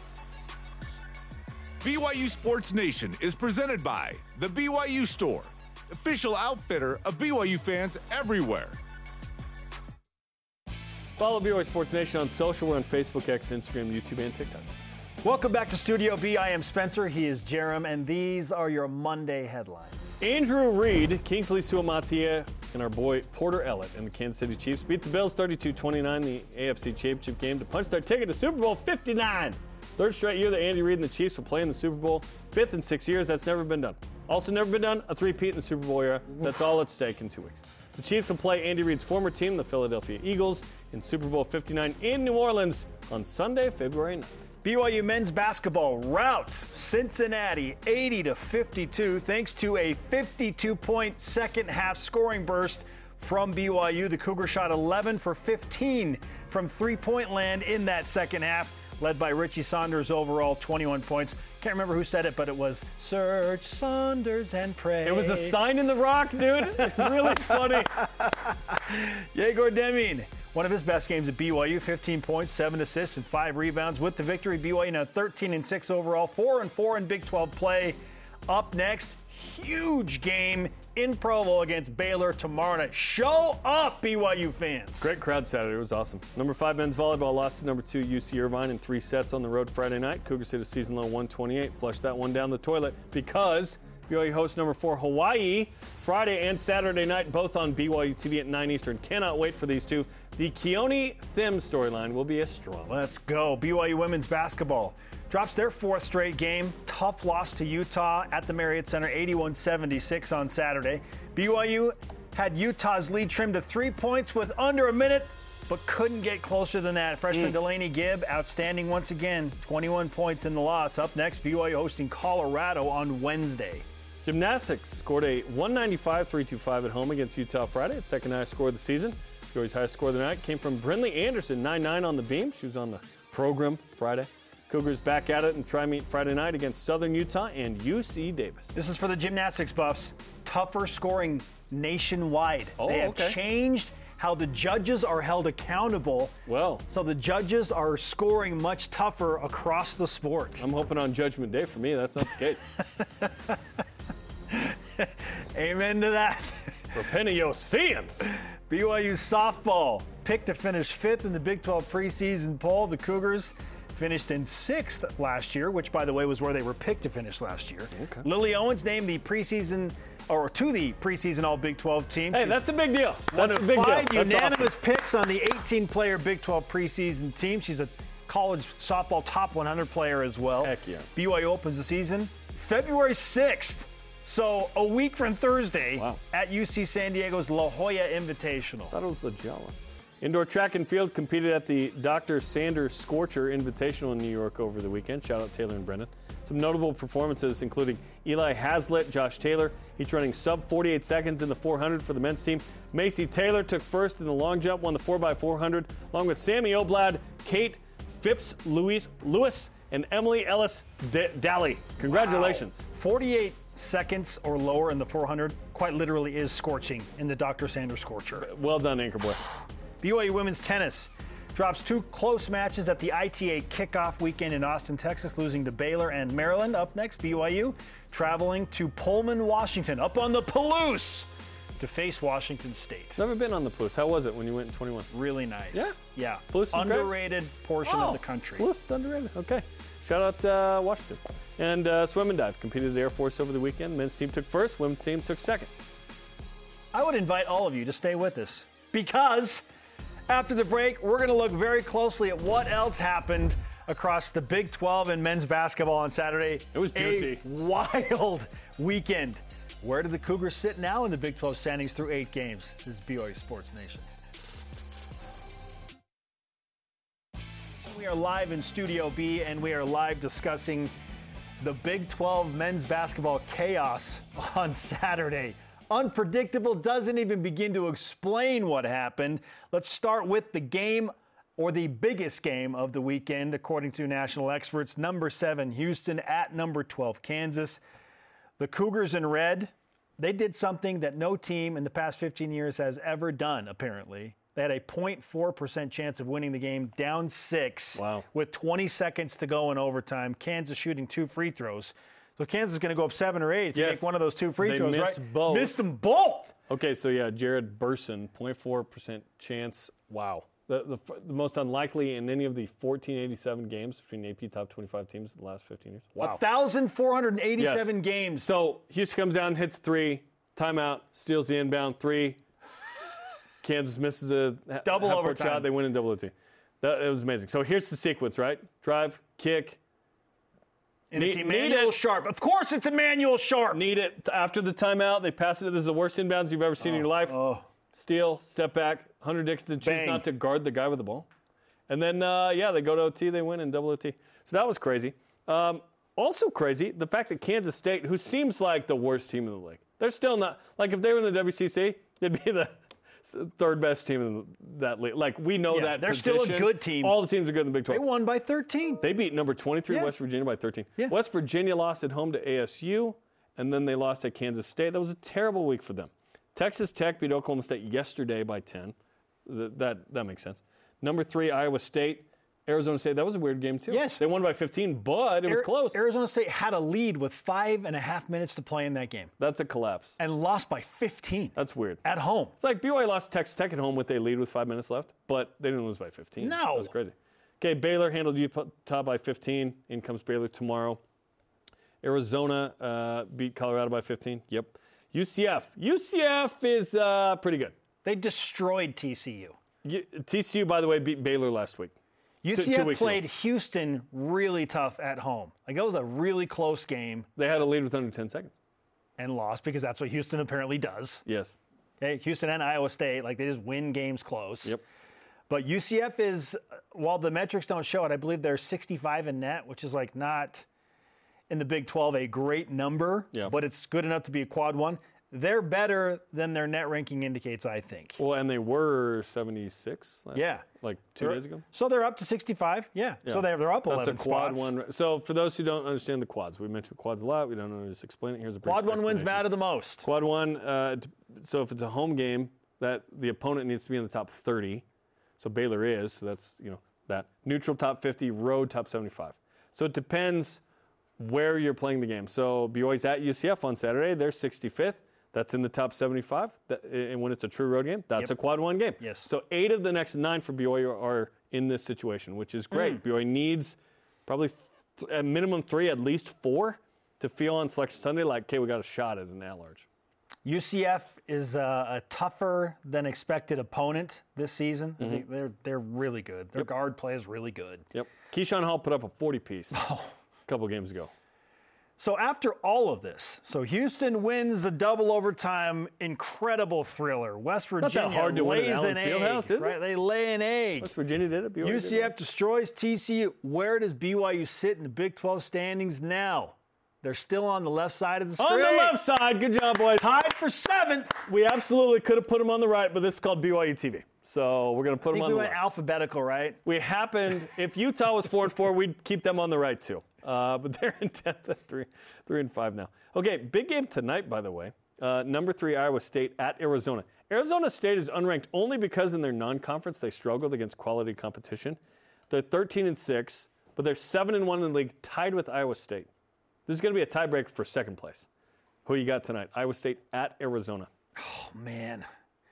B Y U Sports Nation is presented by the B Y U Store, official outfitter of B Y U fans everywhere. Follow B Y U Sports Nation on social. We're on Facebook, X, Instagram, YouTube, and TikTok. Welcome back to Studio B. I am Spencer. He is Jerem. And these are your Monday headlines. Andrew Reid, Kingsley Suamatia, and our boy Porter Ellett and the Kansas City Chiefs beat the Bills thirty-two twenty-nine in the A F C Championship game to punch their ticket to Super Bowl fifty-nine. Third straight year that Andy Reid and the Chiefs will play in the Super Bowl. Fifth in six years. That's never been done. Also never been done, a three-peat in the Super Bowl era. That's all at stake in two weeks. The Chiefs will play Andy Reid's former team, the Philadelphia Eagles, in Super Bowl fifty-nine in New Orleans on Sunday, February ninth. B Y U men's basketball routs Cincinnati eighty to fifty-two thanks to a fifty-two point second half scoring burst from B Y U. The Cougars shot eleven for fifteen from three-point land in that second half, led by Richie Saunders overall, twenty-one points. Can't remember who said it, but it was Search Saunders and pray. It was a sign in the rock, dude. It's really funny. Yegor Deming, one of his best games at B Y U, fifteen points, seven assists, and five rebounds. With the victory, B Y U now thirteen and six overall, four and four in Big twelve play. Up next, huge game in Provo against Baylor tomorrow night. Show up, B Y U fans. Great crowd Saturday. It was awesome. Number five men's volleyball lost to number two U C Irvine in three sets on the road Friday night. Cougars hit a season low one twenty-eight. Flushed that one down the toilet because B Y U hosts number four Hawaii Friday and Saturday night, both on B Y U T V at nine Eastern. Cannot wait for these two. The Keone Thim storyline will be as strong. Let's go. B Y U women's basketball drops their fourth straight game. Tough loss to Utah at the Marriott Center, eighty-one seventy-six on Saturday. B Y U had Utah's lead trimmed to three points with under a minute. but couldn't get closer than that. Freshman Mm. Delaney Gibb, outstanding once again. twenty-one points in the loss. Up next, B Y U hosting Colorado on Wednesday. Gymnastics scored a one ninety-five three twenty-five at home against Utah Friday. Its second highest score of the season. B Y U's highest score of the night came from Brinley Anderson, nine nine on the beam. She was on the program Friday. Cougars back at it and try meet Friday night against Southern Utah and U C Davis. This is for the gymnastics buffs. Tougher scoring nationwide. Oh, they have okay. changed how the judges are held accountable. Well, So the judges are scoring much tougher across the sport. I'm hoping on Judgment Day for me. That's not the case. Amen to that. Repeniosians. B Y U softball picked to finish fifth in the Big twelve preseason poll. The Cougars finished in sixth last year, which, by the way, was where they were picked to finish last year. Okay. Lily Owens named the preseason, or to the preseason All Big twelve team. Hey, She's that's a big deal. one That's a of big five deal. That's unanimous awesome. picks on the eighteen-player Big twelve preseason team. She's a college softball top one hundred player as well. Heck yeah. B Y U opens the season February sixth. So a week from Thursday Wow. at U C San Diego's La Jolla Invitational. That was the Jala. Indoor track and field competed at the Doctor Sanders Scorcher Invitational in New York over the weekend. Shout out Taylor and Brendan. Some notable performances including Eli Hazlitt, Josh Taylor, each running sub forty-eight seconds in the four hundred for the men's team. Macy Taylor took first in the long jump, won the four by four hundred, along with Sammy Oblad, Kate Phipps, Louise Lewis, and Emily Ellis D- Daly. Congratulations. Wow. forty-eight seconds or lower in the four hundred quite literally is scorching in the Doctor Sanders Scorcher. Well done, Anchor Boy. B Y U women's tennis drops two close matches at the I T A kickoff weekend in Austin, Texas, losing to Baylor and Maryland. Up next, B Y U traveling to Pullman, Washington, up on the Palouse to face Washington State. Never been on the Palouse. How was it when you went in twenty-one? Really nice. Yeah? Yeah. Palouse is great? Underrated portion Oh, of the country. Palouse is underrated. Okay. Shout out uh, Washington. And uh, swim and dive competed at the Air Force over the weekend. Men's team took first. Women's team took second. I would invite all of you to stay with us because after the break, we're going to look very closely at what else happened across the Big twelve and men's basketball on Saturday. It was juicy. A wild weekend. Where do the Cougars sit now in the Big twelve standings through eight games? This is B Y U Sports Nation. We are live in Studio B, and we are live discussing the Big twelve men's basketball chaos on Saturday. Unpredictable, doesn't even begin to explain what happened. Let's start with the game, or the biggest game of the weekend, according to national experts. Number seven, Houston at number twelve, Kansas. The Cougars in red, they did something that no team in the past fifteen years has ever done, apparently. They had a zero point four percent chance of winning the game, down six, Wow. with twenty seconds to go in overtime. Kansas shooting two free throws. So Kansas is going to go up seven or eight if you Yes. make one of those two free They throws, missed right? both. Missed them both. Okay, so yeah, Jared Burson, zero point four percent chance. Wow. The, the, the most unlikely in any of the fourteen eighty-seven games between A P top twenty-five teams in the last fifteen years. Wow. one thousand four hundred eighty-seven Yes. games. So Houston comes down, hits three, timeout, steals the inbound three. Kansas misses a ha- Double half-court overtime. shot. They win in double O T. That it was amazing. So here's the sequence, right? Drive, kick, And it's need- Emmanuel need it. Sharp. Of course it's Emmanuel Sharp. need it after the timeout. They pass it. This is the worst inbounds you've ever seen in your life. Oh, Steal, step back. Hunter Dixon chooses Bang. not to guard the guy with the ball. And then, uh, yeah, they go to O T. They win in double O T. So that was crazy. Um, also crazy, the fact that Kansas State, who seems like the worst team in the league, they're still not. Like, if they were in the W C C, they'd be the third best team in that league. Like, we know Yeah, that they're still a position. good team. All the teams are good in the Big they twelve. won by thirteen. They beat number twenty-three, Yeah. West Virginia, by thirteen. Yeah. West Virginia lost at home to A S U, and then they lost at Kansas State. That was a terrible week for them. Texas Tech beat Oklahoma State yesterday by ten. Th- That, that makes sense. Number three, Iowa State. Arizona State, that was a weird game, too. Yes. They won by fifteen, but it was Ari- close. Arizona State had a lead with five and a half minutes to play in that game That's a collapse. and lost by fifteen That's weird. at home. It's like B Y U lost to Texas Tech at home with a lead with five minutes left, but they didn't lose by fifteen. No. That was crazy. Okay, Baylor handled Utah by fifteen. In comes Baylor tomorrow. Arizona uh, beat Colorado by fifteen. Yep. U C F. U C F is uh, pretty good. They destroyed T C U. U- T C U, by the way, beat Baylor last week. U Two- C two F weeks played ago. Houston really tough at home. Like, that was a really close game They had a lead with under ten seconds. and lost because that's what Houston apparently does. Yes. Okay, Houston and Iowa State, like, they just win games close. Yep. But U C F is, while the metrics don't show it, I believe they're sixty-five in net, which is like not in the Big twelve a great number, Yeah. but it's good enough to be a quad one. They're better than their net ranking indicates, I think. Well, and they were seventy-six. Last, Yeah. like two They're- days ago. So they're up to sixty-five. Yeah. Yeah. So they're, they're up That's eleven a quad spots. one. So for those who don't understand the quads, we mentioned the quads a lot. We don't know how to explain it. Here's a brief Quad one wins explanation. matter the most. Quad one. Uh, t- so if it's a home game, that the opponent needs to be in the top thirty. So Baylor is. So that's you know that neutral top fifty, road top seventy-five. So it depends where you're playing the game. So B Y U's at U C F on Saturday. They're sixty-fifth. That's in the top seventy-five. That, and when it's a true road game, that's Yep. a quad one game. Yes. So eight of the next nine for B Y U are in this situation, which is great. Mm. B Y U needs probably th- a minimum three, at least four, to feel on Selection Sunday like, okay, we got a shot at an at-large. U C F is a, a tougher than expected opponent this season. I think they're they're really good. Their guard play is really good. Yep. Keyshawn Hall put up a forty piece a couple games ago. So after all of this, so Houston wins the double overtime incredible thriller. West not Virginia that hard to win at lays Allen an egg. Fieldhouse, is it? Right? They lay an egg. West Virginia did it. B Y U U C F did it. destroys T C U. Where does B Y U sit in the Big twelve standings now? They're still on the left side of the screen. On the left side. Good job, boys. Tied for seventh. We absolutely could have put them on the right, but this is called B Y U T V. So we're going to put I them think on we the went left. alphabetical, right? We happened, if Utah was four and four, we'd keep them on the right too. Uh, but they're in tenth at three, three and five now. Okay, big game tonight, by the way. Uh, number three, Iowa State at Arizona. Arizona State is unranked only because in their non-conference they struggled against quality competition. They're thirteen and six, but they're seven and one in the league, tied with Iowa State. This is going to be a tiebreaker for second place. Who you got tonight? Iowa State at Arizona. Oh, man.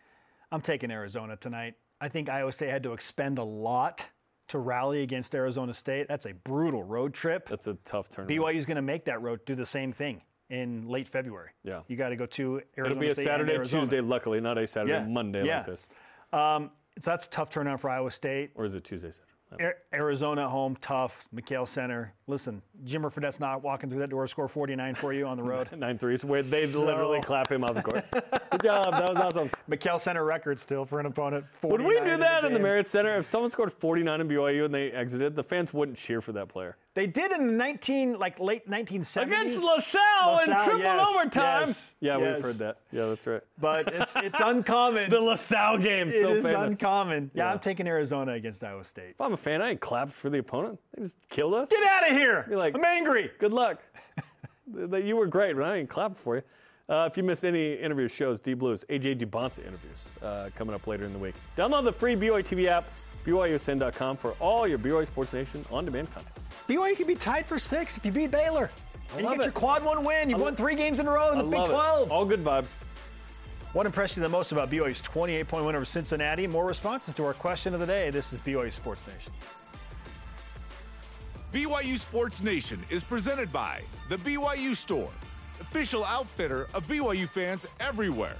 I'm taking Arizona tonight. I think Iowa State had to expend a lot to rally against Arizona State. That's a brutal road trip. That's a tough tournament. B Y U's going to make that road do the same thing in late February. Yeah. You got to go to Arizona It'll be a State Saturday, and Arizona. Tuesday, luckily, not a Saturday, Yeah. Monday Yeah. like this. Um, so that's a tough turnaround for Iowa State. Or is it Tuesday, Saturday? A- Arizona at home, tough. McHale Center. Listen, Jimmer Fredette's not walking through that door to score forty-nine for you on the road. Nine threes, where they So- literally clap him off the court. Good job, that was awesome. McHale Center record still for an opponent. Would we do that in the game. Marriott Center? If someone scored forty-nine in B Y U and they exited, the fans wouldn't cheer for that player. They did in the nineteen, like late nineteen seventies. Against LaSalle, in LaSalle, triple yes, overtime. yes, yeah, yes. we've heard that. Yeah, that's right. But it's it's uncommon. The LaSalle game, It so is famous. uncommon. Yeah, Yeah. I'm taking Arizona against Iowa State. If I'm a fan, I ain't clapped for the opponent. They just killed us. Get out of here! You're like- I'm angry. Good luck. Th- you were great, but I ain't clapping for you. Uh, if you missed any interview shows, D Blues, A J DeBonce interviews uh, coming up later in the week. Download the free B Y U T V app, B Y U S N dot com for all your B Y U Sports Nation on-demand content. B Y U can be tied for sixth if you beat Baylor. And you love get it. your quad one win. You've I won lo- three games in a row in I the Big love twelve. it. All good vibes. What impressed you the most about B Y U's twenty-eight point win over Cincinnati? More responses to our question of the day. This is B Y U Sports Nation. B Y U Sports Nation is presented by the B Y U Store, official outfitter of B Y U fans everywhere.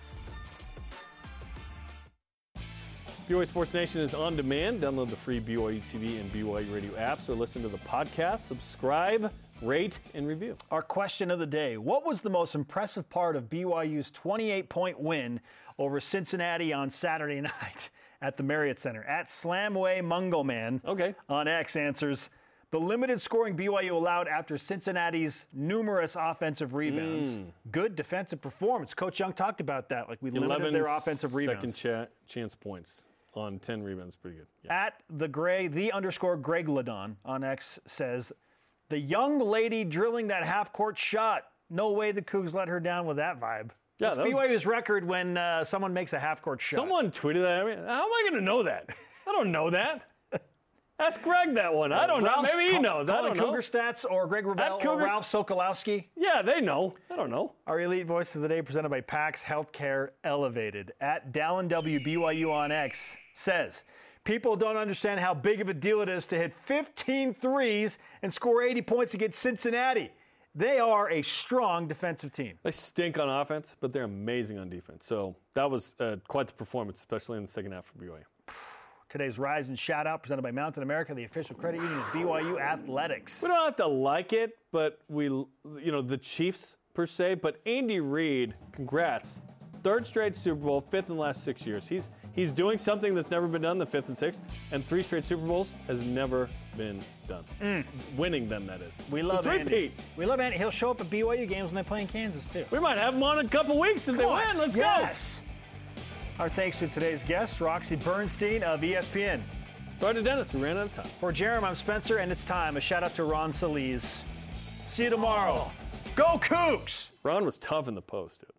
B Y U Sports Nation is on demand. Download the free B Y U T V and B Y U Radio apps or listen to the podcast. Subscribe, rate, and review. Our question of the day. What was the most impressive part of B Y U's twenty-eight point win over Cincinnati on Saturday night at the Marriott Center? At Slamway Mungoman Okay. on X answers, the limited scoring B Y U allowed after Cincinnati's numerous offensive rebounds. Mm. Good defensive performance. Coach Young talked about that. Like we limited their offensive rebounds. second cha- chance points on ten rebounds. Pretty good. Yeah. At the Gray, the underscore Greg Ladon on X says, the young lady drilling that half-court shot. No way the Cougs let her down with that vibe. Yeah, It's that was- B Y U's record when uh, someone makes a half-court shot. Someone tweeted that at me. How am I going to know that? I don't know that. Ask Greg that one. I don't Ralph, know. Maybe he call- knows. I call it don't know. Cougar Stats or Greg Rebel or Cougar- Ralph Sokolowski. Yeah, they know. I don't know. Our elite voice of the day presented by PAX Healthcare Elevated. At Dallin W B Y U on X says, people don't understand how big of a deal it is to hit fifteen threes and score eighty points against Cincinnati. They are a strong defensive team. They stink on offense, but they're amazing on defense. So that was uh, quite the performance, especially in the second half for B Y U. Today's Rise and Shout Out presented by Mountain America, the official credit union of B Y U Athletics. We don't have to like it, but we, you know, the Chiefs per se. But Andy Reid, congrats Third straight Super Bowl, fifth in the last six years. He's he's doing something that's never been done, the fifth and sixth, and three straight Super Bowls has never been done. Mm. Winning them, that is. We love the Andy. three-peat. We love Andy. He'll show up at B Y U games when they play in Kansas, too. We might have him on in a couple weeks if Come they on. win. Let's yes. go. Our thanks to today's guest, Roxy Bernstein of E S P N. Sorry to Dennis, we ran out of time. For Jerem, I'm Spencer, and it's time. A shout out to Ron Solis. See you tomorrow. Oh. Go Cougs! Ron was tough in the post, dude.